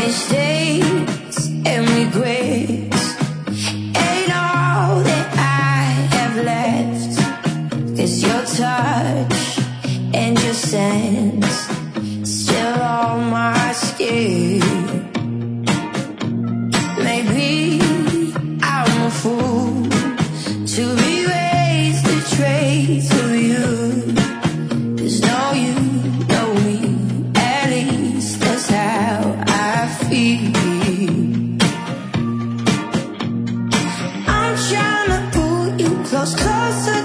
mistakes and regrets ain't all that I have left. 'Cause your touch and your sense still on my skin. Maybe I'm a fool to erase the trace of you. 'Cause now you know me, at least that's how I feel. I'm trying to pull you close, closer